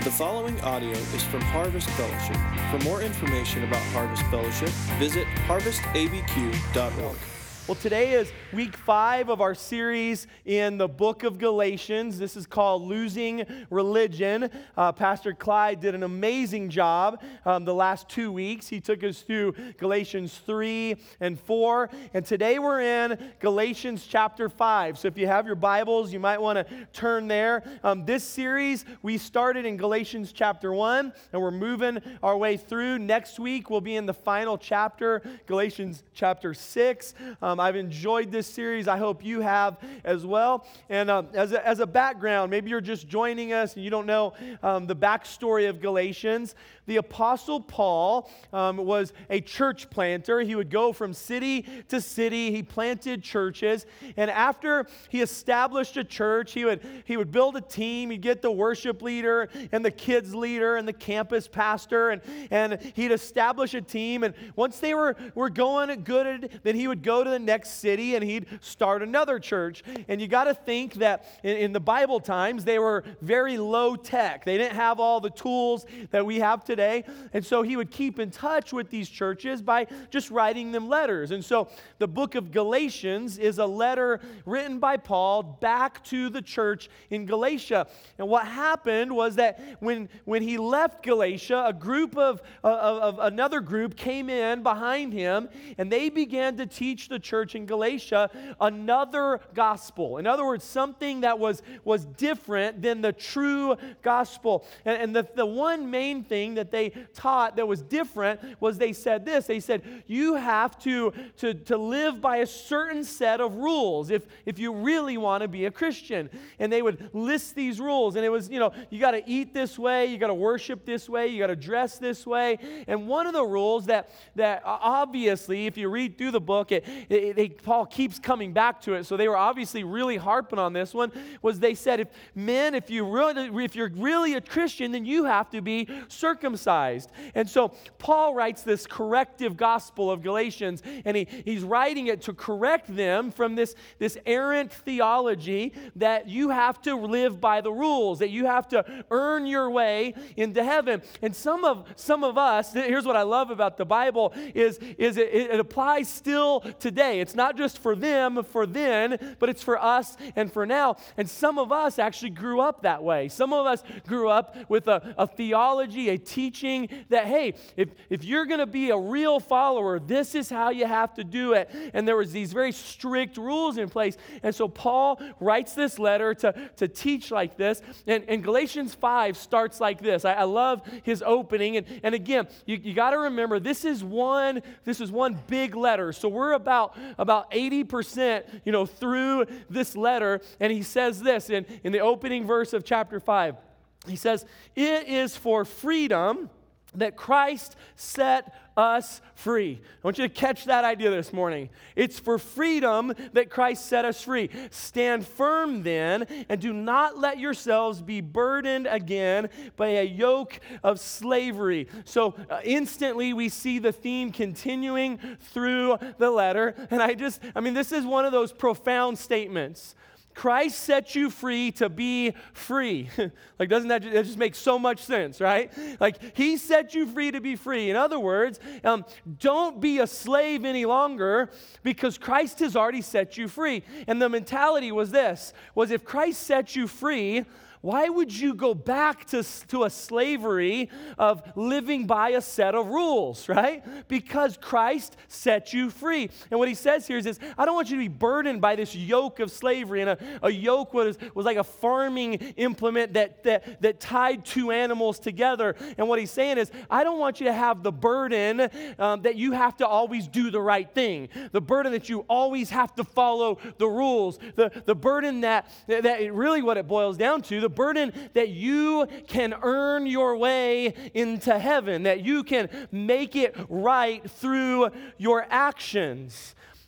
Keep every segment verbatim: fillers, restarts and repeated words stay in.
The following audio is from Harvest Fellowship. For more information about Harvest Fellowship, visit harvest a b q dot org. Well, today is week five of our series in the book of Galatians. This is called Losing Religion. Uh, Pastor Clyde did an amazing job um, the last two weeks. He took us through Galatians three and four. And today we're in Galatians chapter five. So if you have your Bibles, you might want to turn there. Um, this series, we started in Galatians chapter one, and we're moving our way through. Next week, we'll be in the final chapter, Galatians chapter six. Um, I've enjoyed this series. I hope you have as well. And um, as, a, as a background, maybe you're just joining us and you don't know um, the backstory of Galatians. The Apostle Paul um, was a church planter. He would go from city to city. He planted churches. And after he established a church, he would, he would build a team. He'd get the worship leader and the kids leader and the campus pastor. And, and he'd establish a team. And once they were, were going good, then he would go to the next city and he'd start another church. And you got to think that in, in the Bible times, they were very low tech. They didn't have all the tools that we have today. Today. And so he would keep in touch with these churches by just writing them letters. And so the book of Galatians is a letter written by Paul back to the church in Galatia. And what happened was that when, when he left Galatia, a group of, of, of another group came in behind him, and they began to teach the church in Galatia another gospel. In other words, something that was, was different than the true gospel. And, and the, the one main thing that they taught that was different was they said this. They said, you have to, to, to live by a certain set of rules if, if you really want to be a Christian. And they would list these rules. And it was, you know, you got to eat this way, you got to worship this way, you got to dress this way. And one of the rules that, that obviously, if you read through the book, it, it, it, Paul keeps coming back to it. So they were obviously really harping on this one, was they said, if men, if, you really, if you're really a Christian, then you have to be circumcised. And so Paul writes this corrective gospel of Galatians, and he, he's writing it to correct them from this, this errant theology that you have to live by the rules, that you have to earn your way into heaven. And some of some of us, here's what I love about the Bible, is, is it, it applies still today. It's not just for them, for then, but it's for us and for now. And some of us actually grew up that way. Some of us grew up with a, a theology, a teaching that, hey, if, if you're going to be a real follower, this is how you have to do it. And there was these very strict rules in place. And so Paul writes this letter to, to teach like this. And, and Galatians five starts like this. I, I love his opening. And, and again, you, you got to remember, this is one this is one big letter. So we're about, about eighty percent, you know, through this letter. And he says this in, in the opening verse of chapter five. He says, it is for freedom that Christ set us free. I want you to catch that idea this morning. It's for freedom that Christ set us free. Stand firm then, and do not let yourselves be burdened again by a yoke of slavery. So uh, instantly we see the theme continuing through the letter. And I just, I mean, this is one of those profound statements. Christ set you free to be free. Like, doesn't that just, that just make so much sense, right? Like, he set you free to be free. In other words, um, don't be a slave any longer because Christ has already set you free. And the mentality was this, was if Christ set you free, why would you go back to, to a slavery of living by a set of rules, right? Because Christ set you free. And what he says here is this, I don't want you to be burdened by this yoke of slavery. And a, a yoke was, was like a farming implement that, that, that tied two animals together. And what he's saying is, I don't want you to have the burden um, that you have to always do the right thing. The burden that you always have to follow the rules. The, the burden that, that really what it boils down to, the burden that you can earn your way into heaven, that you can make it right through your actions.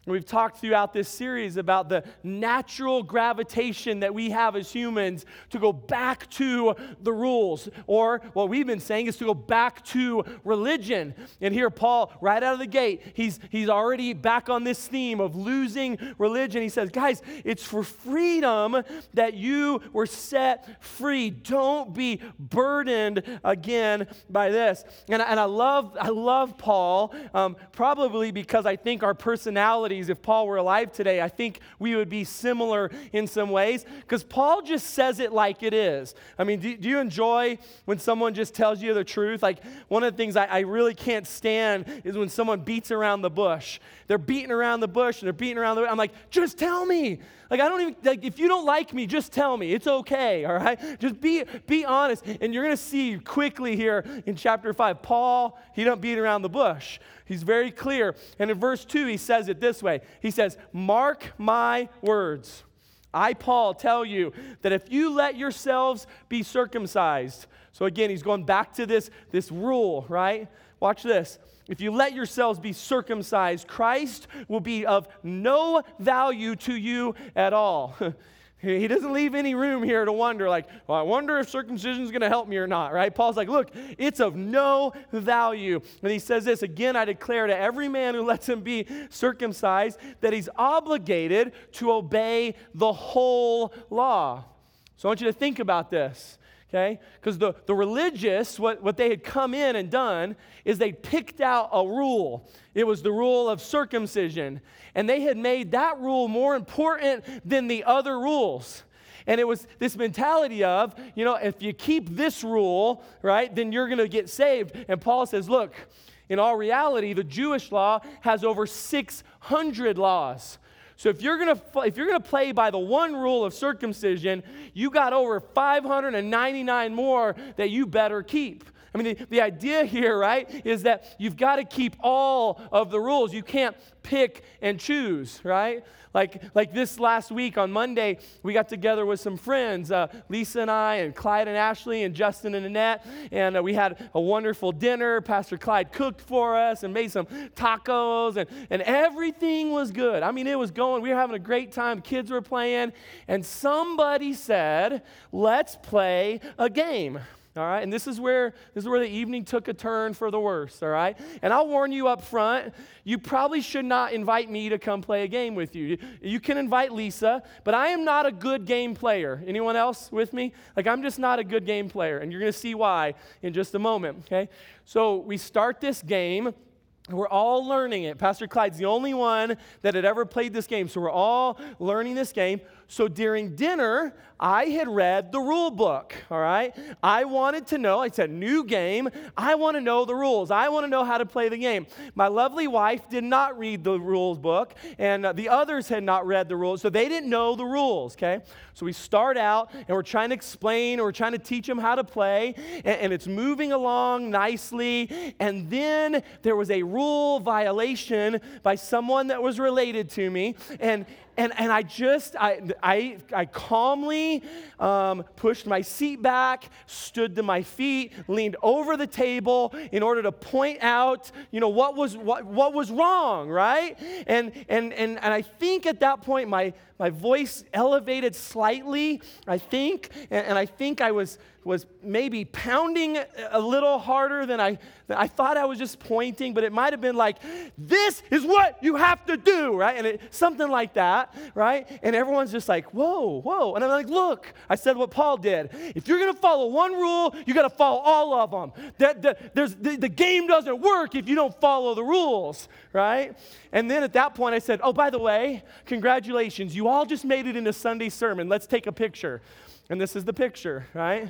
We've talked throughout this series about the natural gravitation that we have as humans to go back to the rules. Or what we've been saying is to go back to religion. And here Paul, right out of the gate, he's, he's already back on this theme of losing religion. He says, guys, it's for freedom that you were set free. Don't be burdened again by this. And, and I love I love Paul, um, probably because I think our personality, if Paul were alive today, I think we would be similar in some ways, because Paul just says it like it is. I mean, do, do you enjoy when someone just tells you the truth? Like, one of the things I, I really can't stand is when someone beats around the bush. They're beating around the bush, and they're beating around the bush. I'm like, just tell me. Like, I don't even, like, if you don't like me, just tell me. It's okay, all right? Just be be honest. And you're going to see quickly here in chapter five, Paul, he don't beat around the bush. He's very clear. And in verse two, he says it this way. He says, mark my words. I, Paul, tell you that if you let yourselves be circumcised. So again, he's going back to this, this rule, right? Watch this. If you let yourselves be circumcised, Christ will be of no value to you at all. He doesn't leave any room here to wonder, like, well, I wonder if circumcision is going to help me or not, right? Paul's like, look, it's of no value. And he says this, again, I declare to every man who lets him be circumcised that he's obligated to obey the whole law. So I want you to think about this. Okay? Because the, the religious, what, what they had come in and done is they picked out a rule. It was the rule of circumcision. And they had made that rule more important than the other rules. And it was this mentality of, you know, if you keep this rule, right, then you're going to get saved. And Paul says, look, in all reality, the Jewish law has over six hundred laws. So if you're gonna if you're gonna play by the one rule of circumcision, you got over five hundred ninety-nine more that you better keep. I mean, the, the idea here, right, is that you've got to keep all of the rules. You can't pick and choose, right? Like, like this last week on Monday, we got together with some friends, uh, Lisa and I, and Clyde and Ashley, and Justin and Annette, and uh, we had a wonderful dinner. Pastor Clyde cooked for us and made some tacos, and, and everything was good. I mean, it was going. We were having a great time. Kids were playing, and somebody said, let's play a game. All right, and this is where this is where the evening took a turn for the worse, all right? And I'll warn you up front, you probably should not invite me to come play a game with you. You can invite Lisa, but I am not a good game player. Anyone else with me? Like, I'm just not a good game player, and you're going to see why in just a moment, okay? So we start this game. We're all learning it. Pastor Clyde's the only one that had ever played this game, so we're all learning this game. So during dinner, I had read the rule book, all right? I wanted to know, it's a new game. I want to know the rules. I want to know how to play the game. My lovely wife did not read the rules book, and uh, the others had not read the rules, so they didn't know the rules, okay? So we start out, and we're trying to explain, or we're trying to teach them how to play, and, and it's moving along nicely, and then there was a rule violation by someone that was related to me, and And and I just, I I, I calmly um, pushed my seat back, stood to my feet, leaned over the table in order to point out, you know, what was what what was wrong, right? And and and and I think at that point my my voice elevated slightly, I think, and, and I think I was was maybe pounding a little harder than I than I thought I was just pointing, but it might have been like, this is what you have to do, right? And it, something like that, right? And everyone's just like, whoa, whoa. And I'm like, look, I said what Paul did. If you're going to follow one rule, you got to follow all of them. That the, there's, the, the game doesn't work if you don't follow the rules, right? And then at that point I said, oh, by the way, congratulations. You all just made it into Sunday sermon. Let's take a picture. And this is the picture, right?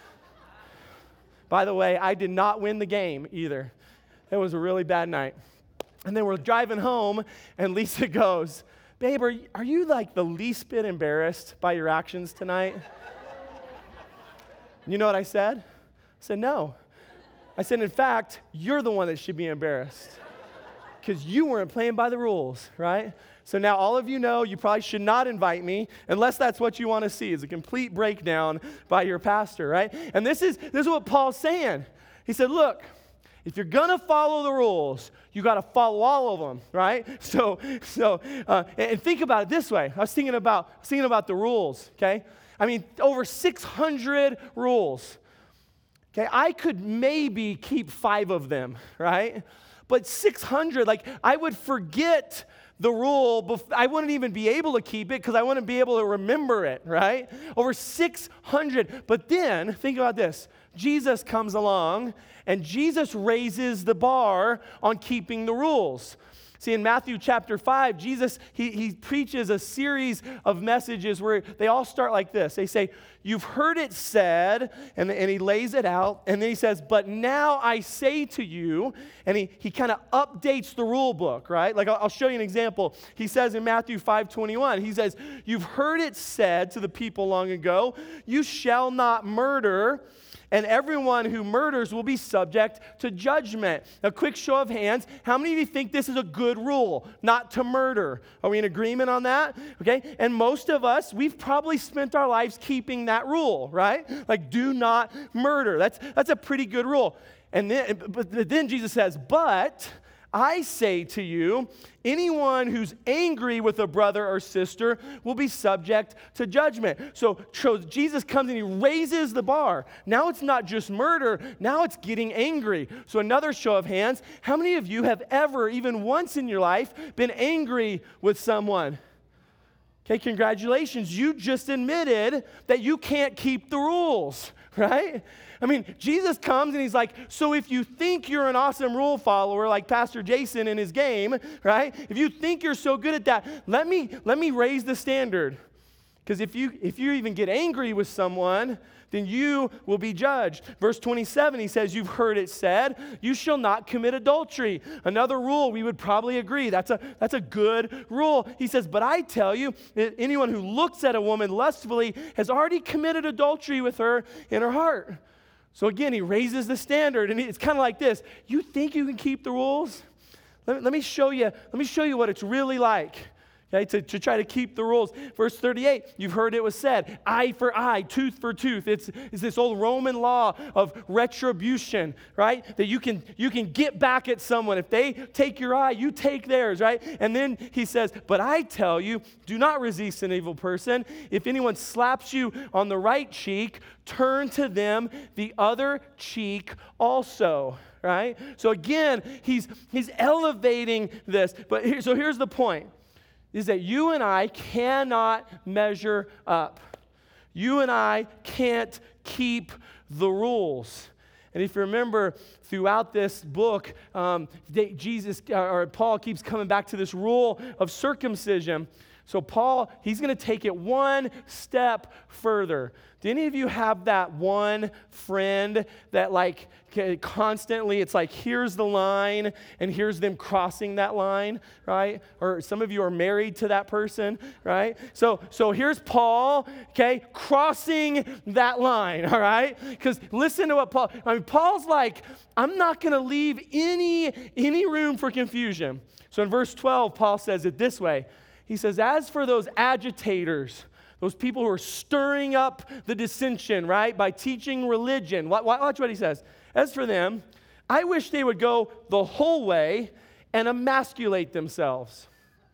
By the way, I did not win the game either. It was a really bad night. And then we're driving home, and Lisa goes, babe, are you, are you like the least bit embarrassed by your actions tonight? You know what I said? I said, no. I said, in fact, you're the one that should be embarrassed because you weren't playing by the rules, right? So now all of you know you probably should not invite me unless that's what you want to see, is a complete breakdown by your pastor, right? And this is this is what Paul's saying. He said, look, If you're gonna follow the rules, you got to follow all of them, right? So, so, uh, and, and think about it this way. I was thinking about, I was thinking about the rules. Okay, I mean, over six hundred rules. Okay, I could maybe keep five of them, right? But six hundred, like, I would forget the rule. Bef- I wouldn't even be able to keep it because I wouldn't be able to remember it, right? Over six hundred. But then, think about this. Jesus comes along, and Jesus raises the bar on keeping the rules. See, in Matthew chapter five, Jesus, he, he preaches a series of messages where they all start like this. They say, you've heard it said, and, and he lays it out, and then he says, but now I say to you, and he, he kind of updates the rule book, right? Like, I'll, I'll show you an example. He says in Matthew five twenty-one, he says, you've heard it said to the people long ago, you shall not murder, and everyone who murders will be subject to judgment. A quick show of hands. How many of you think this is a good rule, not to murder? Are we in agreement on that? Okay. And most of us, we've probably spent our lives keeping that rule, right? Like, do not murder. That's that's a pretty good rule. And then, but then Jesus says, but I say to you, anyone who's angry with a brother or sister will be subject to judgment. So, so Jesus comes and he raises the bar. Now it's not just murder, now it's getting angry. So another show of hands, how many of you have ever, even once in your life, been angry with someone? Okay, congratulations. You just admitted that you can't keep the rules, right? I mean, Jesus comes and he's like, so if you think you're an awesome rule follower like Pastor Jason in his game, right? If you think you're so good at that, let me let me raise the standard. Because if you if you even get angry with someone, then you will be judged. Verse twenty-seven, he says, you've heard it said, you shall not commit adultery. Another rule, we would probably agree. That's a, that's a good rule. He says, but I tell you, anyone who looks at a woman lustfully has already committed adultery with her in her heart. So again, he raises the standard, and it's kind of like this. You think you can keep the rules? Let me, let me show you, let me show you what it's really like. Okay, to, to try to keep the rules. Verse thirty-eight, you've heard it was said, eye for eye, tooth for tooth. It's, it's this old Roman law of retribution, right? That you can, you can get back at someone. If they take your eye, you take theirs, right? And then he says, but I tell you, do not resist an evil person. If anyone slaps you on the right cheek, turn to them the other cheek also. Right? So again, he's, he's elevating this. But here, so here's the point. Is that you and I cannot measure up. You and I can't keep the rules. And if you remember, throughout this book, um, they, Jesus uh, or Paul keeps coming back to this rule of circumcision. So Paul, he's going to take it one step further. Do any of you have that one friend that like constantly, it's like, here's the line, and here's them crossing that line, right? Or some of you are married to that person, right? So, so here's Paul, okay, crossing that line, all right? Because listen to what Paul, I mean, Paul's like, I'm not going to leave any, any room for confusion. So in verse twelve, Paul says it this way. He says, as for those agitators, those people who are stirring up the dissension, right, by teaching religion, watch what he says. As for them, I wish they would go the whole way and emasculate themselves.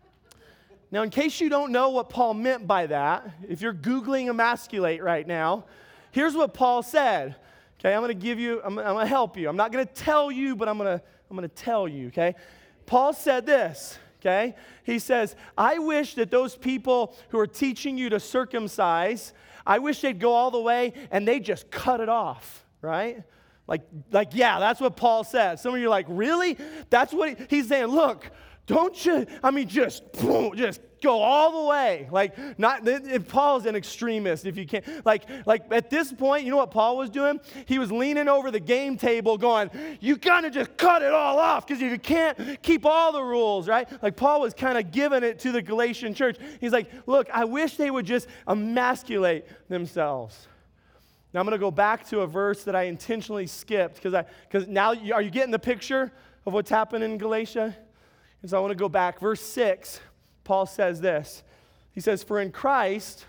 Now, in case you don't know what Paul meant by that, if you're Googling emasculate right now, here's what Paul said. Okay, I'm going to give you, I'm, I'm going to help you. I'm not going to tell you, but I'm going to, I'm going to tell you, okay? Paul said this. Okay? He says, I wish that those people who are teaching you to circumcise, I wish they'd go all the way and they just cut it off, right? Like, like, yeah, that's what Paul says. Some of you are like, really? That's what he, he's saying. Look, don't you, I mean, just, boom, just go all the way. Like, not, if Paul's an extremist, if you can't, like, like at this point, you know what Paul was doing? He was leaning over the game table going, you gotta just cut it all off, because if you can't keep all the rules, right? Like, Paul was kind of giving it to the Galatian church. He's like, look, I wish they would just emasculate themselves. Now, I'm going to go back to a verse that I intentionally skipped, because I, because now, you, are you getting the picture of what's happened in Galatia? And so I want to go back. Verse six, Paul says this. He says, for in Christ,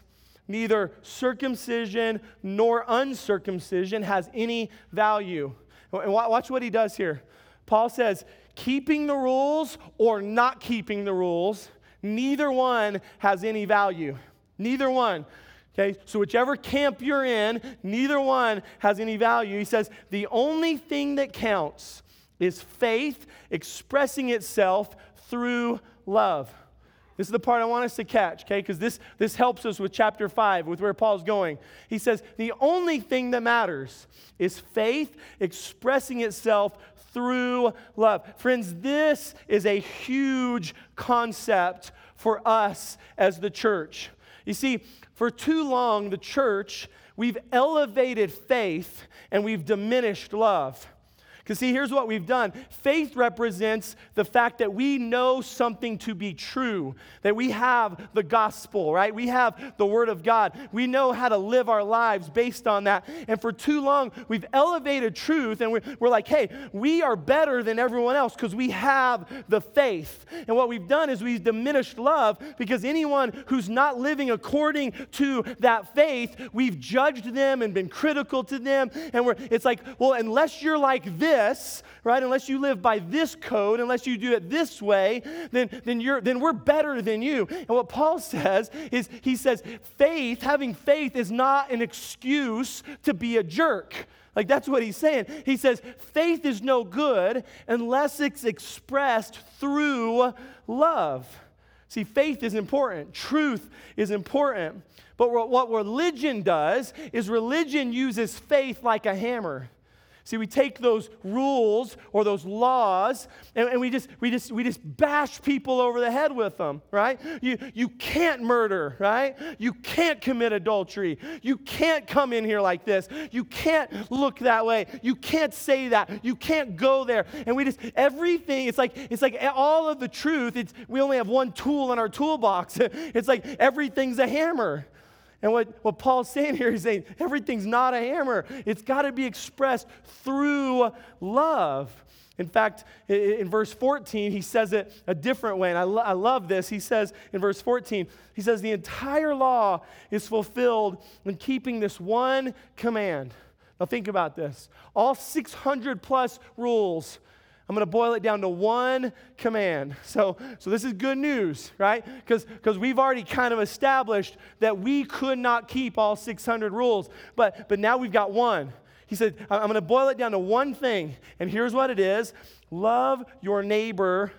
neither circumcision nor uncircumcision has any value. And watch what he does here. Paul says, keeping the rules or not keeping the rules, neither one has any value. Neither one. Okay, so whichever camp you're in, neither one has any value. He says, the only thing that counts is faith expressing itself through love. This is the part I want us to catch, okay? Because this, this helps us with chapter five, with where Paul's going. He says, the only thing that matters is faith expressing itself through love. Friends, this is a huge concept for us as the church. You see, for too long, the church, we've elevated faith and we've diminished love. Because see, here's what we've done. Faith represents the fact that we know something to be true, that we have the gospel, right? We have the word of God. We know how to live our lives based on that. And for too long, we've elevated truth, and we're, we're like, hey, we are better than everyone else because we have the faith. And what we've done is we've diminished love, because anyone who's not living according to that faith, we've judged them and been critical to them. And we're, it's like, well, unless you're like this, This, right? Unless you live by this code, unless you do it this way, then, then you're then we're better than you. And what Paul says is, he says, faith, having faith is not an excuse to be a jerk. Like, that's what he's saying. He says, faith is no good unless it's expressed through love. See, faith is important. Truth is important. But what religion does is religion uses faith like a hammer. See, we take those rules or those laws and, and we just we just we just bash people over the head with them, right? You you can't murder, right? You can't commit adultery. You can't come in here like this. You can't look that way. You can't say that. You can't go there. And we just everything. It's like it's like all of the truth. It's we only have one tool in our toolbox. It's like everything's a hammer. And what, what Paul's saying here, he's saying everything's not a hammer. It's got to be expressed through love. In fact, in verse fourteen, he says it a different way, and I, lo- I love this. He says in verse fourteen, he says, the entire law is fulfilled in keeping this one command. Now think about this. All six hundred plus rules, I'm going to boil it down to one command. So, so this is good news, right? Because because we've already kind of established that we could not keep all six hundred rules. But, but now we've got one. He said, I'm going to boil it down to one thing. And here's what it is. Love your neighbor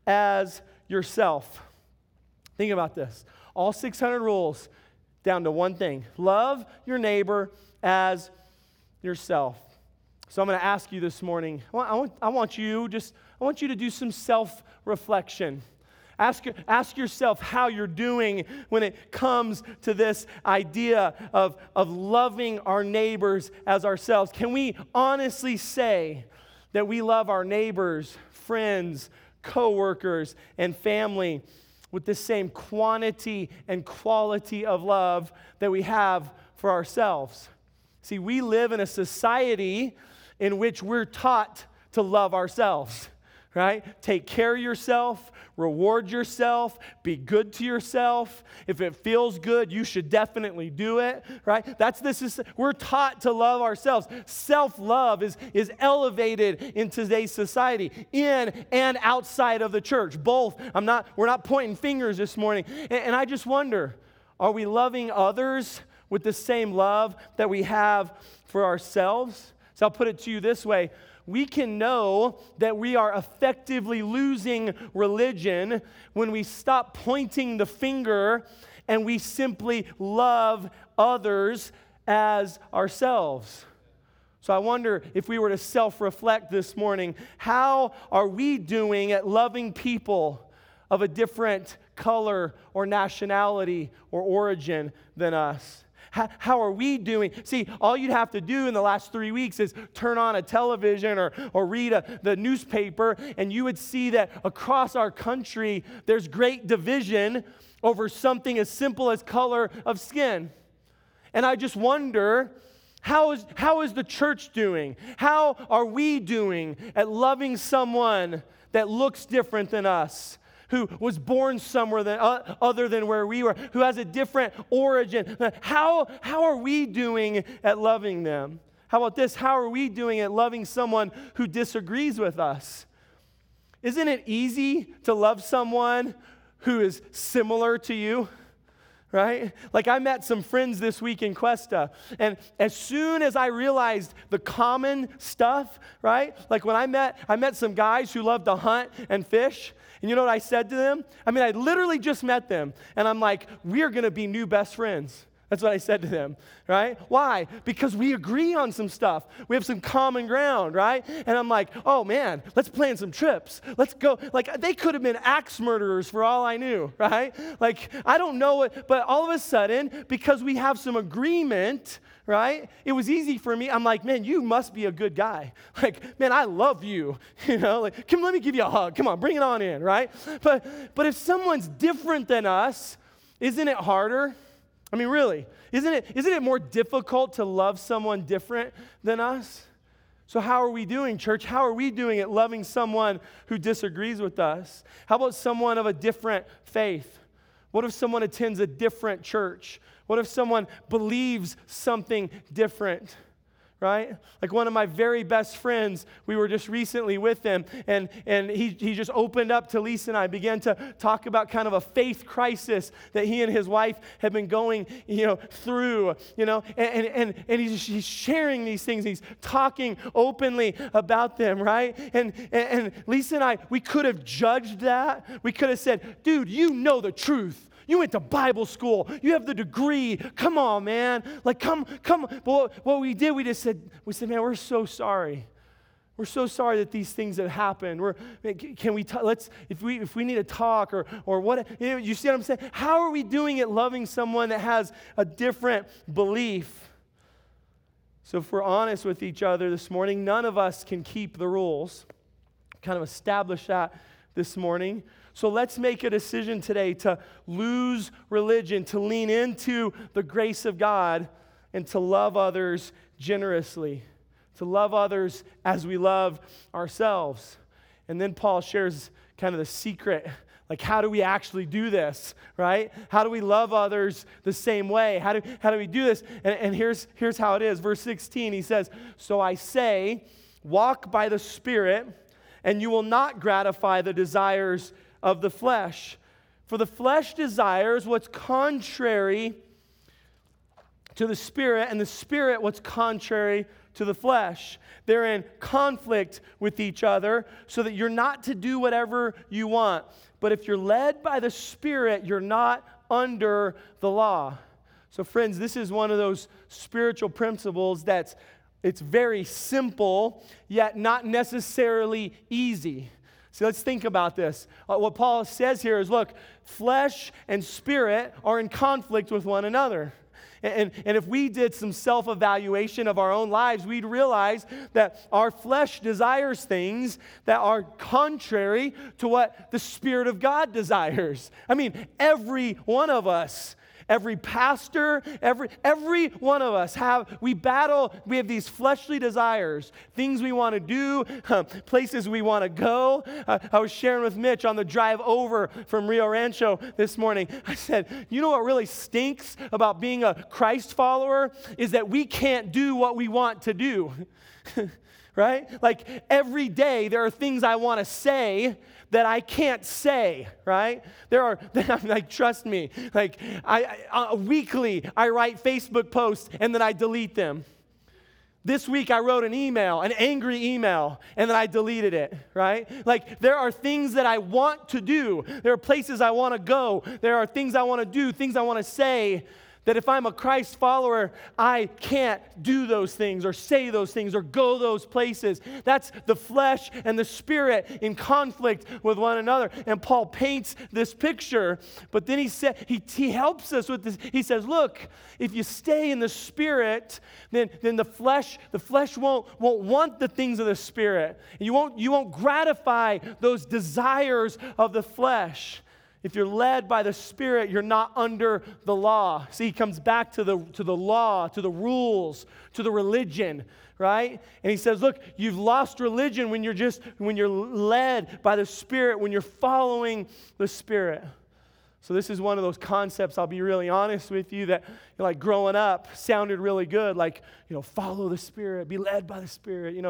as yourself. Think about this. All six hundred rules down to one thing. Love your neighbor as yourself. So I'm going to ask you this morning, I want, I want, I want you just, I want you to do some self-reflection. Ask, ask yourself how you're doing when it comes to this idea of, of loving our neighbors as ourselves. Can we honestly say that we love our neighbors, friends, coworkers, and family with the same quantity and quality of love that we have for ourselves? See, we live in a society in which we're taught to love ourselves, right? Take care of yourself, reward yourself, be good to yourself. If it feels good, you should definitely do it, right? That's this is we're taught to love ourselves. Self-love is, is elevated in today's society, in and outside of the church. Both. I'm not, we're not pointing fingers this morning. And, and I just wonder, are we loving others with the same love that we have for ourselves? So I'll put it to you this way. We can know that we are effectively losing religion when we stop pointing the finger and we simply love others as ourselves. So I wonder if we were to self-reflect this morning, how are we doing at loving people of a different color or nationality or origin than us? How, how are we doing? See, all you'd have to do in the last three weeks is turn on a television or, or read a, the newspaper, and you would see that across our country, there's great division over something as simple as color of skin. And I just wonder, how is, how is the church doing? How are we doing at loving someone that looks different than us? who was born somewhere than, uh, other than where we were, who has a different origin. How, how are we doing at loving them? How about this? How are we doing at loving someone who disagrees with us? Isn't it easy to love someone who is similar to you? Right? Like I met some friends this week in Cuesta, and as soon as I realized the common stuff, right? Like when I met, I met some guys who love to hunt and fish, and you know what I said to them? I mean, I literally just met them, and I'm like, we're going to be new best friends. That's what I said to them, right? Why? Because we agree on some stuff. We have some common ground, right? And I'm like, oh man, let's plan some trips. Let's go. Like they could have been axe murderers for all I knew, right? Like I don't know it, but all of a sudden, because we have some agreement, right? It was easy for me. I'm like, man, you must be a good guy. Like, man, I love you. You know, like, come, let me give you a hug. Come on, bring it on in, right? But but if someone's different than us, isn't it harder? I mean, really, isn't it, isn't it more difficult to love someone different than us? So how are we doing, church? How are we doing at loving someone who disagrees with us? How about someone of a different faith? What if someone attends a different church? What if someone believes something different? Right? Like one of my very best friends, we were just recently with him, and, and he, he just opened up to Lisa and I, began to talk about kind of a faith crisis that he and his wife have been going, you know, through, you know, and, and, and he's, he's sharing these things, he's talking openly about them, right? And, and, and Lisa and I, we could have judged that. We could have said, dude, you know the truth. You went to Bible school. You have the degree. Come on, man. Like, come, come. But what, what we did, we just said, we said, man, we're so sorry. We're so sorry that these things have happened. We're, can we, t- let's, if we if we need to talk or or what, you know, you see what I'm saying? How are we doing at loving someone that has a different belief? So if we're honest with each other this morning, none of us can keep the rules. Kind of establish that this morning. So let's make a decision today to lose religion, to lean into the grace of God, and to love others generously, to love others as we love ourselves. And then Paul shares kind of the secret, like how do we actually do this, right? How do we love others the same way? How do, how do we do this? And, and here's, here's how it is. Verse sixteen, he says, so I say, walk by the Spirit, and you will not gratify the desires of the flesh. For the flesh desires what's contrary to the Spirit, and the Spirit what's contrary to the flesh. They're in conflict with each other, so that you're not to do whatever you want. But if you're led by the Spirit, you're not under the law. So friends, this is one of those spiritual principles that's it's very simple, yet not necessarily easy. So let's think about this. Uh, what Paul says here is, look, flesh and spirit are in conflict with one another. And, and, and if we did some self-evaluation of our own lives, we'd realize that our flesh desires things that are contrary to what the Spirit of God desires. I mean, every one of us, every pastor, every every one of us have, we battle, we have these fleshly desires, things we want to do, uh, places we want to go. Uh, I was sharing with Mitch on the drive over from Rio Rancho this morning. I said, you know what really stinks about being a Christ follower is that we can't do what we want to do. Right? Like every day there are things I want to say that I can't say, right? There are, like, trust me, like, I, I uh, weekly, I write Facebook posts and then I delete them. This week I wrote an email, an angry email, and then I deleted it, right? Like, there are things that I want to do. There are places I want to go. There are things I want to do, things I want to say, that if I'm a Christ follower, I can't do those things or say those things or go those places. That's the flesh and the spirit in conflict with one another. And Paul paints this picture, but then he said he, he helps us with this. He says, look, if you stay in the spirit, then, then the flesh, the flesh won't, won't want the things of the spirit. You won't, you won't gratify those desires of the flesh. If you're led by the Spirit, you're not under the law. See, he comes back to the, to the law, to the rules, to the religion, right? And he says, look, you've lost religion when you're just, when you're led by the Spirit, when you're following the Spirit. So this is one of those concepts, I'll be really honest with you, that, you know, like growing up sounded really good, like, you know, follow the Spirit, be led by the Spirit, you know,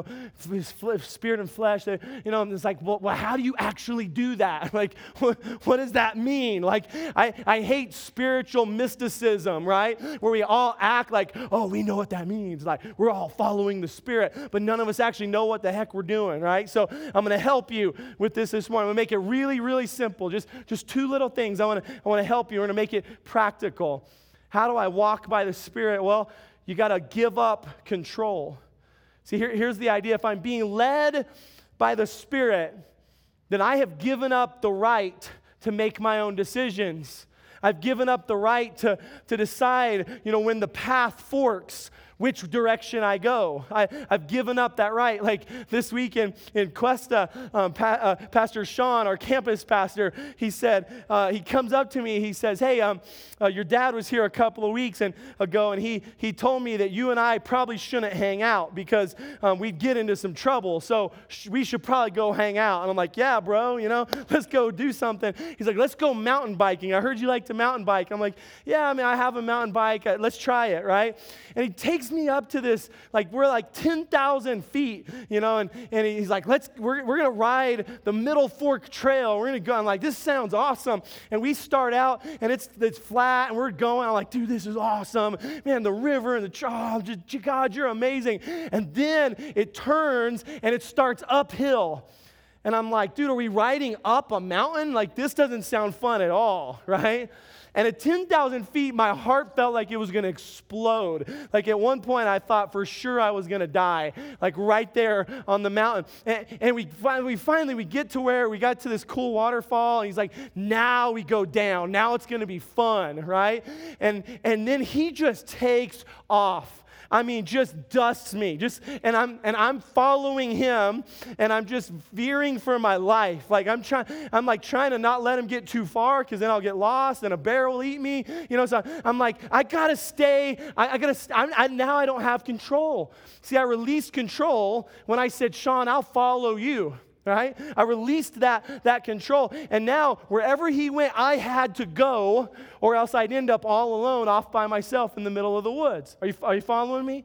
spirit and flesh, you know, and it's like, well, well, how do you actually do that? Like, what, what does that mean? Like, I, I hate spiritual mysticism, right? Where we all act like, oh, we know what that means. Like, we're all following the Spirit, but none of us actually know what the heck we're doing, right? So I'm going to help you with this this morning. I'm going to make it really, really simple. Just, just two little things. I want to I want to help you. We're going to make it practical. How do I walk by the Spirit? Well, you got to give up control. See, here, here's the idea. If I'm being led by the Spirit, then I have given up the right to make my own decisions. I've given up the right to, to decide, you know, when the path forks, which direction I go. I, I've given up that right. Like this week in, in Cuesta, um, pa, uh, Pastor Sean, our campus pastor, he said, uh, he comes up to me, he says, hey, um, uh, your dad was here a couple of weeks and, ago, and he, he told me that you and I probably shouldn't hang out because um, we'd get into some trouble, so sh- we should probably go hang out. And I'm like, yeah, bro, you know, let's go do something. He's like, let's go mountain biking. I heard you like to mountain bike. I'm like, yeah, I mean, I have a mountain bike. Uh, let's try it, right? And he takes me up to this, like we're like ten thousand feet, you know, and, and he's like, let's, we're, we're going to ride the Middle Fork Trail. We're going to go. I'm like, this sounds awesome. And we start out and it's, it's flat and we're going. I'm like, dude, this is awesome. Man, the river and the, oh, just, God, you're amazing. And then it turns and it starts uphill. And I'm like, dude, are we riding up a mountain? Like, this doesn't sound fun at all, right? And at ten thousand feet, my heart felt like it was going to explode. Like at one point, I thought for sure I was going to die, like right there on the mountain. And, and we, finally, we finally, we get to where we got to this cool waterfall. And he's like, now we go down. Now it's going to be fun, right? And, and then he just takes off. I mean, just dusts me. Just and I'm and I'm following him, and I'm just veering for my life. Like I'm trying, I'm like trying to not let him get too far, because then I'll get lost, and a bear will eat me. You know, so I'm like, I gotta stay. I, I gotta. I'm, I, now I don't have control. See, I released control when I said, Sean, I'll follow you. Right? I released that, that control. And now, wherever he went, I had to go, or else I'd end up all alone off by myself in the middle of the woods. Are you, are you following me?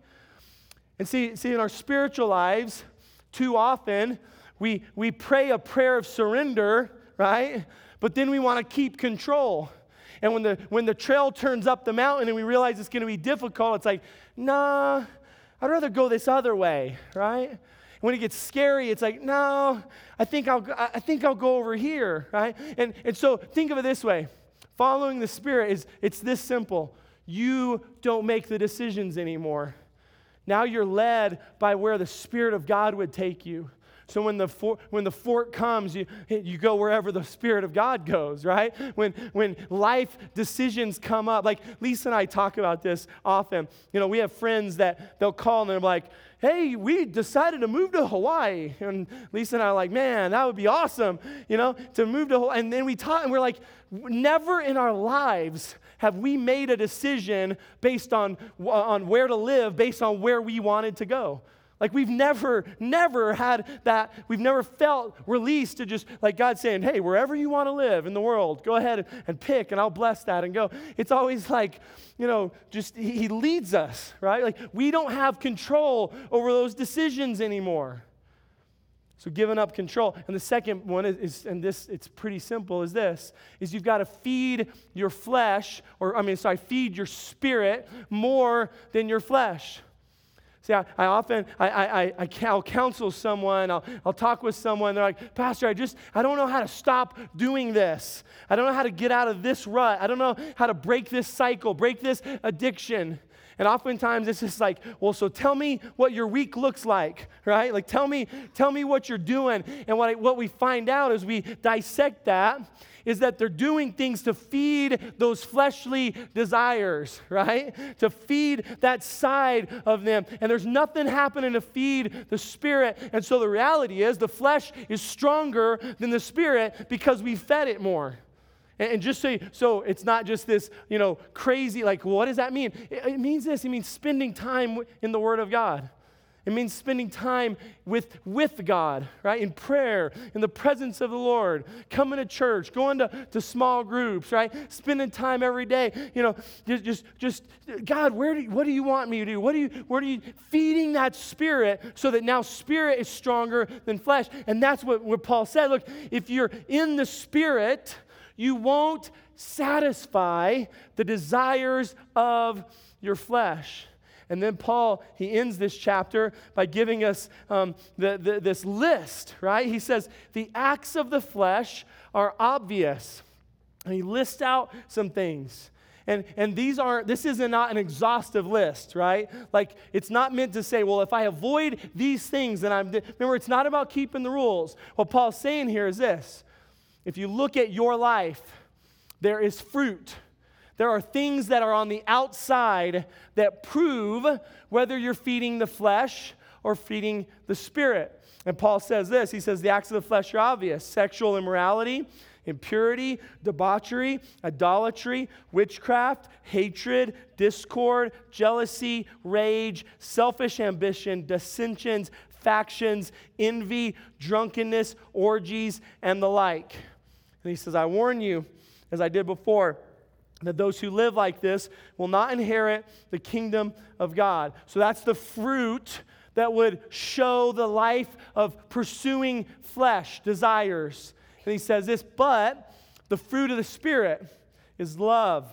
And see, see, in our spiritual lives, too often, we, we pray a prayer of surrender, right? But then we want to keep control. And when the, when the trail turns up the mountain and we realize it's going to be difficult, it's like, nah, I'd rather go this other way, right? When it gets scary, it's like, no, I think I'll I think I'll go over here, right? And and so think of it this way. Following the Spirit is it's this simple. You don't make the decisions anymore. Now you're led by where the Spirit of God would take you. So when the for, when the fork comes, you you go wherever the Spirit of God goes, right? When when life decisions come up, like Lisa and I talk about this often. You know, we have friends that they'll call and they're like, hey, we decided to move to Hawaii. And Lisa and I are like, man, that would be awesome, you know, to move to Hawaii. And then we talk, and we're like, never in our lives have we made a decision based on, on where to live, based on where we wanted to go. Like we've never, never had that, we've never felt released to just, like God saying, hey, wherever you want to live in the world, go ahead and pick, and I'll bless that and go. It's always like, you know, just he leads us, right? Like we don't have control over those decisions anymore. So giving up control. And the second one is, is, and this, it's pretty simple, is this, is you've got to feed your flesh, or I mean, sorry, feed your spirit more than your flesh. See, I, I often, I, I, I, I'll counsel someone, I'll, I'll talk with someone, they're like, Pastor, I just, I don't know how to stop doing this. I don't know how to get out of this rut. I don't know how to break this cycle, break this addiction. And oftentimes it's just like, well, so tell me what your week looks like, right? Like tell me, tell me what you're doing. And what I, what we find out as we dissect that is that they're doing things to feed those fleshly desires, right? To feed that side of them. And there's nothing happening to feed the spirit. And so the reality is the flesh is stronger than the spirit because we fed it more. And just so, so it's not just this, you know, crazy, like, what does that mean? It, it means this. It means spending time in the Word of God. It means spending time with, with God, right? In prayer, in the presence of the Lord, coming to church, going to, to small groups, right? Spending time every day, you know, just, just, just God, where do you, what do you want me to do? What do you, where do you, feeding that spirit so that now spirit is stronger than flesh. And that's what, what Paul said. Look, if you're in the spirit, you won't satisfy the desires of your flesh. And then Paul, he ends this chapter by giving us um, the, the, this list, right? He says, the acts of the flesh are obvious. And he lists out some things. And, and these aren't, this is not an exhaustive list, right? Like, it's not meant to say, well, if I avoid these things, then I'm, remember, it's not about keeping the rules. What Paul's saying here is this. If you look at your life, there is fruit. There are things that are on the outside that prove whether you're feeding the flesh or feeding the spirit. And Paul says this. He says the acts of the flesh are obvious. Sexual immorality, impurity, debauchery, idolatry, witchcraft, hatred, discord, jealousy, rage, selfish ambition, dissensions, factions, envy, drunkenness, orgies, and the like. And he says, I warn you, as I did before, that those who live like this will not inherit the kingdom of God. So that's the fruit that would show the life of pursuing flesh desires. And he says this, but the fruit of the Spirit is love,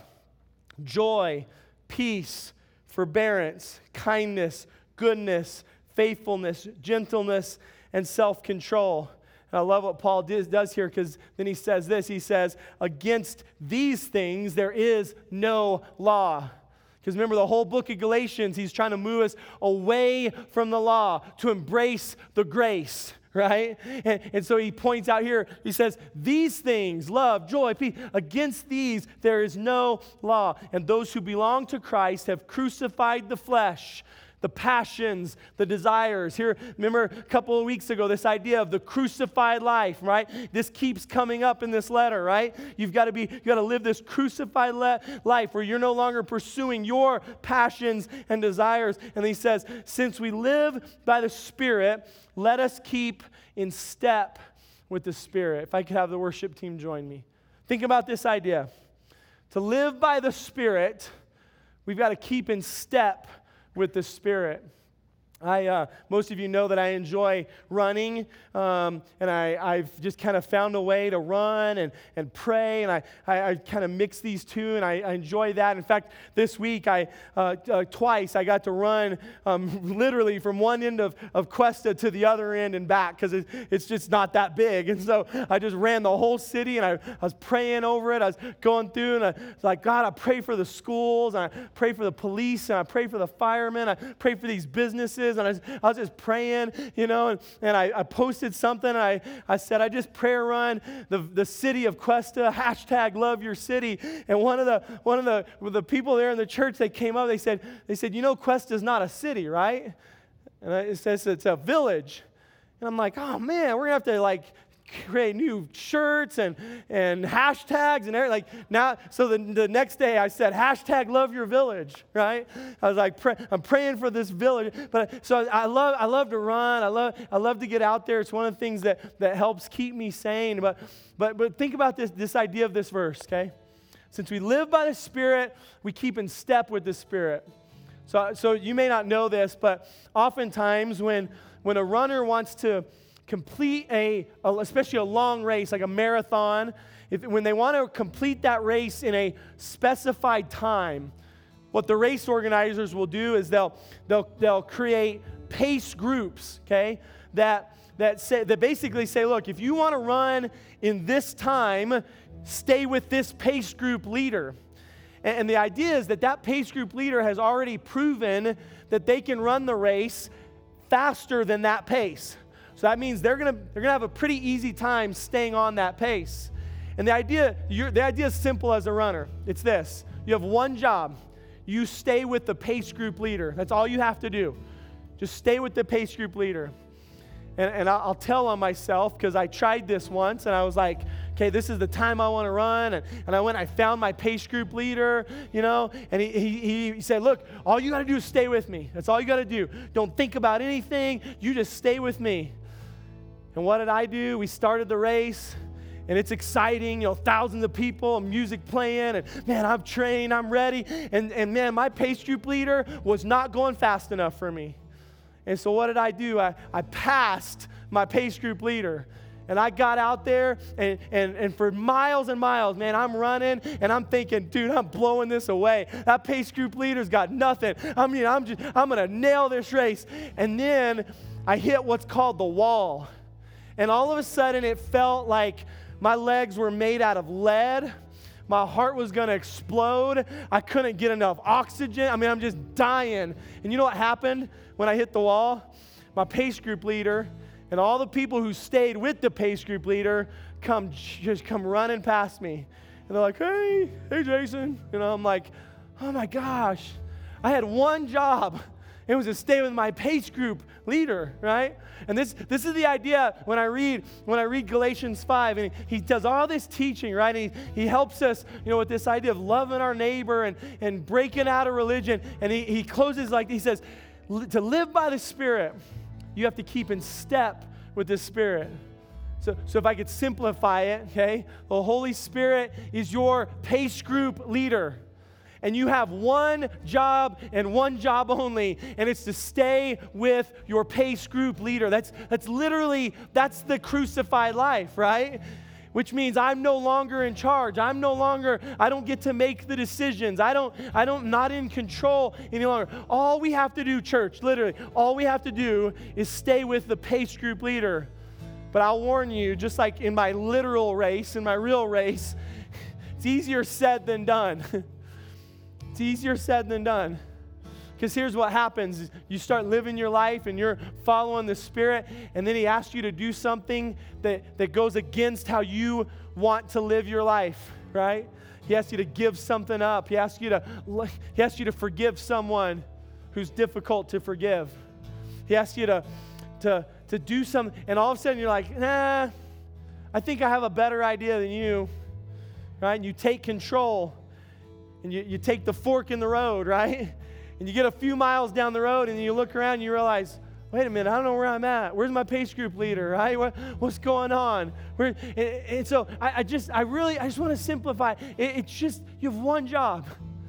joy, peace, forbearance, kindness, goodness, faithfulness, gentleness, and self-control. And I love what Paul does here, because then he says this. He says, against these things there is no law. Because remember, the whole book of Galatians, he's trying to move us away from the law to embrace the grace, right? And, and so he points out here, he says, these things, love, joy, peace, against these there is no law. And those who belong to Christ have crucified the flesh, the passions, the desires. Here, remember a couple of weeks ago, this idea of the crucified life, right? This keeps coming up in this letter, right? You've got to be, you've got to live this crucified le- life where you're no longer pursuing your passions and desires. And he says, since we live by the Spirit, let us keep in step with the Spirit. If I could have the worship team join me. Think about this idea. To live by the Spirit, we've got to keep in step with the Spirit. I, uh, most of you know that I enjoy running, um, and I, I've just kind of found a way to run and, and pray, and I, I, I kind of mix these two, and I, I enjoy that. In fact, this week, I uh, uh, twice, I got to run um, literally from one end of, of Cuesta to the other end and back, because it, it's just not that big. And so I just ran the whole city, and I, I was praying over it. I was going through, and I was like, God, I pray for the schools, and I pray for the police, and I pray for the firemen, I pray for these businesses. And I was, I was just praying, you know, and, and I, I posted something. And I, I said, I just prayer run the, the city of Cuesta, hashtag love your city. And one of the one of the the people there in the church, they came up, they said, they said, you know, Cuesta is not a city, right? And I, it says it's a village. And I'm like, oh man, we're gonna have to like create new shirts and, and hashtags and everything. Like now, so the, the next day I said, hashtag love your village, right? I was like, pray, I'm praying for this village. But so I love, I love to run. I love, I love to get out there. It's one of the things that, that helps keep me sane. But, but, but think about this, this idea of this verse, okay? Since we live by the Spirit, we keep in step with the Spirit. So, so you may not know this, but oftentimes when, when a runner wants to complete a, a, especially a long race, like a marathon, if, when they want to complete that race in a specified time, what the race organizers will do is they'll they'll they'll create pace groups, okay, that that say that basically say, look, if you want to run in this time, stay with this pace group leader. And, and the idea is that that pace group leader has already proven that they can run the race faster than that pace. So that means they're gonna they're gonna have a pretty easy time staying on that pace. And the idea you're, the idea is simple as a runner. It's this: you have one job. You stay with the pace group leader. That's all you have to do. Just stay with the pace group leader. And, and I'll, I'll tell on myself, because I tried this once, and I was like okay, this is the time I want to run. And, and I went, I found my pace group leader, you know, and he, he, he said, look, all you got to do is stay with me. That's all you got to do. Don't think about anything. You just stay with me. And what did I do? We started the race. And it's exciting, you know, thousands of people, music playing, and man, I'm trained, I'm ready. And, and man, my pace group leader was not going fast enough for me. And so what did I do? I, I passed my pace group leader. And I got out there, and, and, and for miles and miles, man, I'm running, and I'm thinking, dude, I'm blowing this away. That pace group leader's got nothing. I mean, I'm just, I'm going to nail this race. And then I hit what's called the wall. And all of a sudden, it felt like my legs were made out of lead. My heart was going to explode. I couldn't get enough oxygen. I mean, I'm just dying. And you know what happened when I hit the wall? My pace group leader and all the people who stayed with the pace group leader come just come running past me. And they're like, hey, hey, Jason. You know, I'm like, oh, my gosh. I had one job. It was to stay with my pace group leader, right? And this this is the idea when I read when I read Galatians five, and he, he does all this teaching, right? And he, he helps us, you know, with this idea of loving our neighbor and, and breaking out of religion. And he, he closes like, he says, to live by the Spirit, you have to keep in step with the Spirit. So, so if I could simplify it, okay, the Holy Spirit is your pace group leader. And you have one job and one job only, and it's to stay with your pace group leader. That's that's literally, that's the crucified life, right? Which means I'm no longer in charge. I'm no longer, I don't get to make the decisions. I don't, I don't, not in control any longer. All we have to do, church, literally, all we have to do is stay with the pace group leader. But I'll warn you, just like in my literal race, in my real race, it's easier said than done. It's easier said than done. Because here's what happens. You start living your life and you're following the Spirit, and then He asks you to do something that, that goes against how you want to live your life, right? He asks you to give something up. He asks you to, he asks you to forgive someone who's difficult to forgive. He asks you to, to, to do something, and all of a sudden you're like, nah, I think I have a better idea than you, right? And you take control. And you, you take the fork in the road, right? And you get a few miles down the road, and you look around and you realize, wait a minute, I don't know where I'm at. Where's my pace group leader, right? What, what's going on? Where, and, and so I, I just, I really, I just want to simplify. It, it's just, you have one job.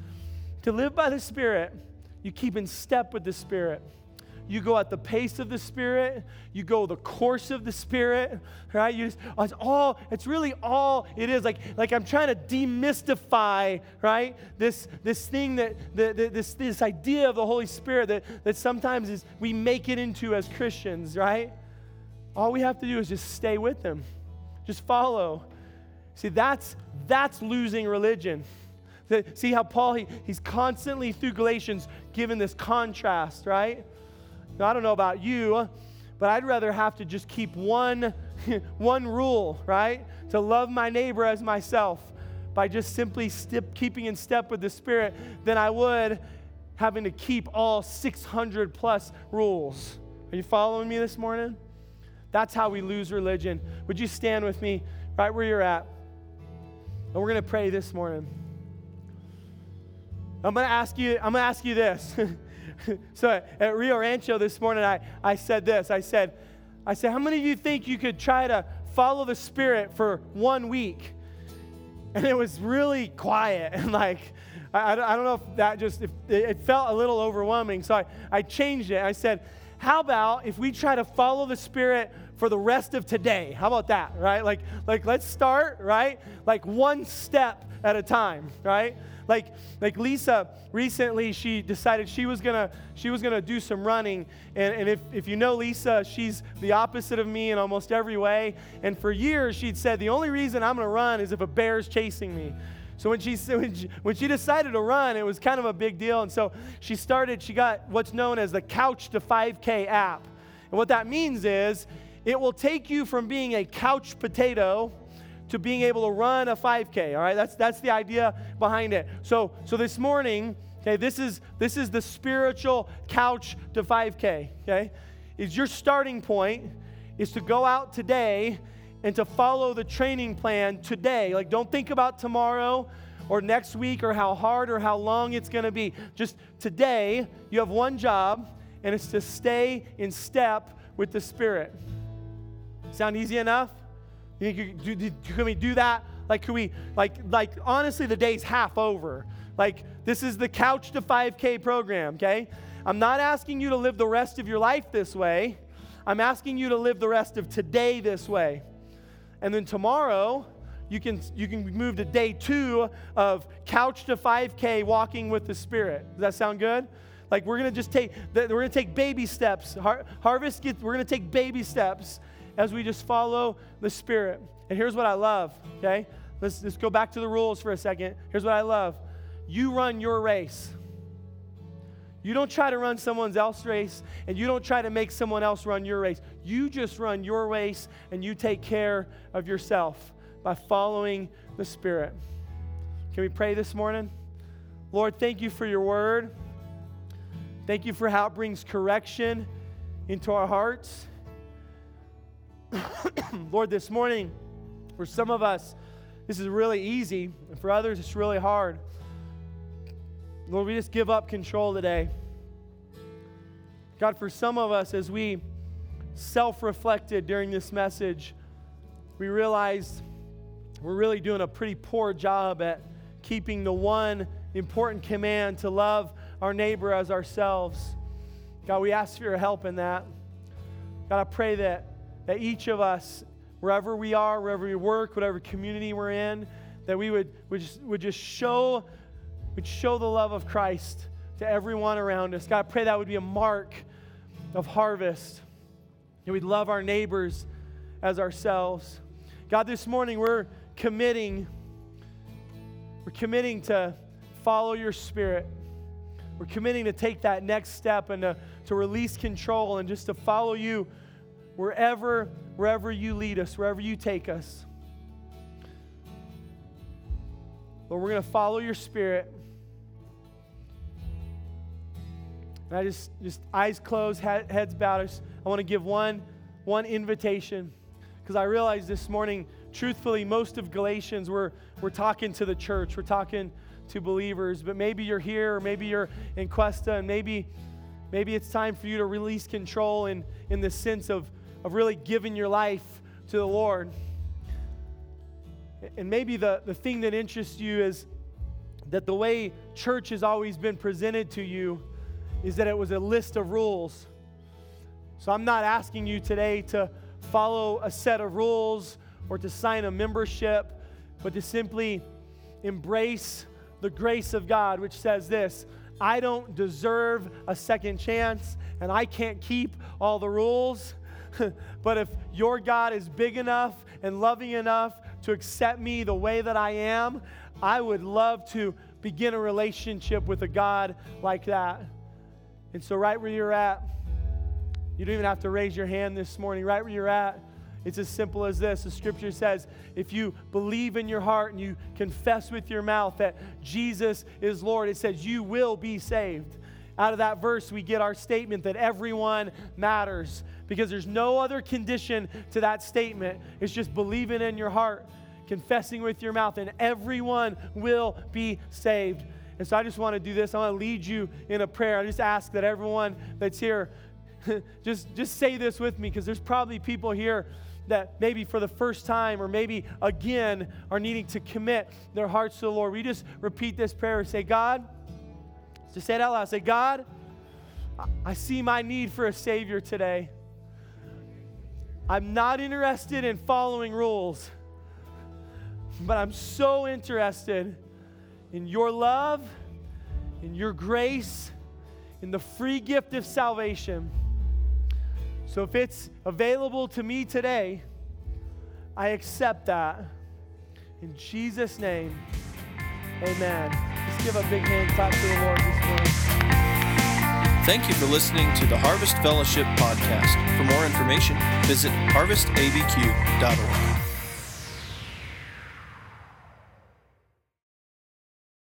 To live by the Spirit, you keep in step with the Spirit. You go at the pace of the Spirit. You go the course of the Spirit, right? You just, it's all, it's really all it is. Like, like I'm trying to demystify, right? This, this thing that, the, the, this, this idea of the Holy Spirit that, that sometimes is we make it into as Christians, right? All we have to do is just stay with Him. Just follow. See, that's, that's losing religion. See how Paul, he, he's constantly through Galatians given this contrast, right? Now, I don't know about you, but I'd rather have to just keep one, one rule, right? To love my neighbor as myself by just simply step, keeping in step with the Spirit than I would having to keep all six hundred plus rules. Are you following me this morning? That's how we lose religion. Would you stand with me right where you're at? And we're going to pray this morning. I'm going to ask you, I'm going to ask you this. So at Rio Rancho this morning, I, I said this. I said, I said, how many of you think you could try to follow the Spirit for one week? And it was really quiet. And like, I, I don't know if that just, if it felt a little overwhelming. So I, I changed it. I said, how about if we try to follow the Spirit for the rest of today? How about that, right? Like, like let's start, right? Like one step at a time, right? Like, like Lisa recently, she decided she was gonna she was gonna do some running, and, and if, if you know Lisa, she's the opposite of me in almost every way. And for years, she'd said the only reason I'm gonna run is if a bear's chasing me. So when she when she, when she decided to run, it was kind of a big deal. And so she started. She got what's known as the Couch to five K app, and what that means is it will take you from being a couch potato to being able to run a five K, all right? That's that's the idea behind it. So so this morning, okay, this is this is the spiritual couch to five K, okay? Is your starting point is to go out today and to follow the training plan today. Like, don't think about tomorrow or next week or how hard or how long it's going to be. Just today, you have one job, and it's to stay in step with the Spirit. Sound easy enough? You think you, do, do, can we do that? Like, can we, like, like, honestly, the day's half over. Like, this is the Couch to five K program, okay? I'm not asking you to live the rest of your life this way. I'm asking you to live the rest of today this way. And then tomorrow, you can you can move to day two of Couch to five K walking with the Spirit. Does that sound good? Like, we're gonna just take we're gonna take baby steps. Har- harvest gets, we're gonna take baby steps as we just follow the Spirit. And here's what I love. Okay, let's let's go back to the rules for a second. Here's what I love. You run your race. You don't try to run someone else's race, and you don't try to make someone else run your race. You just run your race, and you take care of yourself by following the Spirit. Can we pray this morning? Lord, thank you for your word. Thank you for how it brings correction into our hearts. Lord, this morning, for some of us, this is really easy, and for others, it's really hard. Lord, we just give up control today. God, for some of us, as we self-reflected during this message, we realized we're really doing a pretty poor job at keeping the one important command to love our neighbor as ourselves. God, we ask for your help in that. God, I pray that, that each of us, wherever we are, wherever we work, whatever community we're in, that we would, would, just, would just show Would show the love of Christ to everyone around us. God, I pray that would be a mark of Harvest. And we'd love our neighbors as ourselves. God, this morning we're committing, we're committing to follow your Spirit. We're committing to take that next step and to, to release control and just to follow you wherever, wherever you lead us, wherever you take us. Lord, we're going to follow your Spirit. And I just, just eyes closed, heads bowed. I, just, I want to give one, one invitation, because I realized this morning, truthfully, most of Galatians, we're, we're talking to the church. We're talking to believers. But maybe you're here, or maybe you're in Cuesta, and maybe, maybe it's time for you to release control in, in the sense of, of really giving your life to the Lord. And maybe the, the thing that interests you is that the way church has always been presented to you is that it was a list of rules. So I'm not asking you today to follow a set of rules or to sign a membership, but to simply embrace the grace of God, which says this: I don't deserve a second chance, and I can't keep all the rules. But if your God is big enough and loving enough to accept me the way that I am, I would love to begin a relationship with a God like that. And so right where you're at, you don't even have to raise your hand this morning. Right where you're at, it's as simple as this. The scripture says, if you believe in your heart and you confess with your mouth that Jesus is Lord, it says you will be saved. Out of that verse, we get our statement that everyone matters, because there's no other condition to that statement. It's just believing in your heart, confessing with your mouth, and everyone will be saved. And so I just want to do this. I want to lead you in a prayer. I just ask that everyone that's here, just, just say this with me, because there's probably people here that maybe for the first time or maybe again are needing to commit their hearts to the Lord. We just repeat this prayer. Say, God, just say it out loud. Say, God, I see my need for a Savior today. I'm not interested in following rules, but I'm so interested in your love, in your grace, in the free gift of salvation. So if it's available to me today, I accept that. In Jesus' name, amen. Let's give a big hand clap to the Lord this morning. Thank you for listening to the Harvest Fellowship podcast. For more information, visit harvest a b q dot org.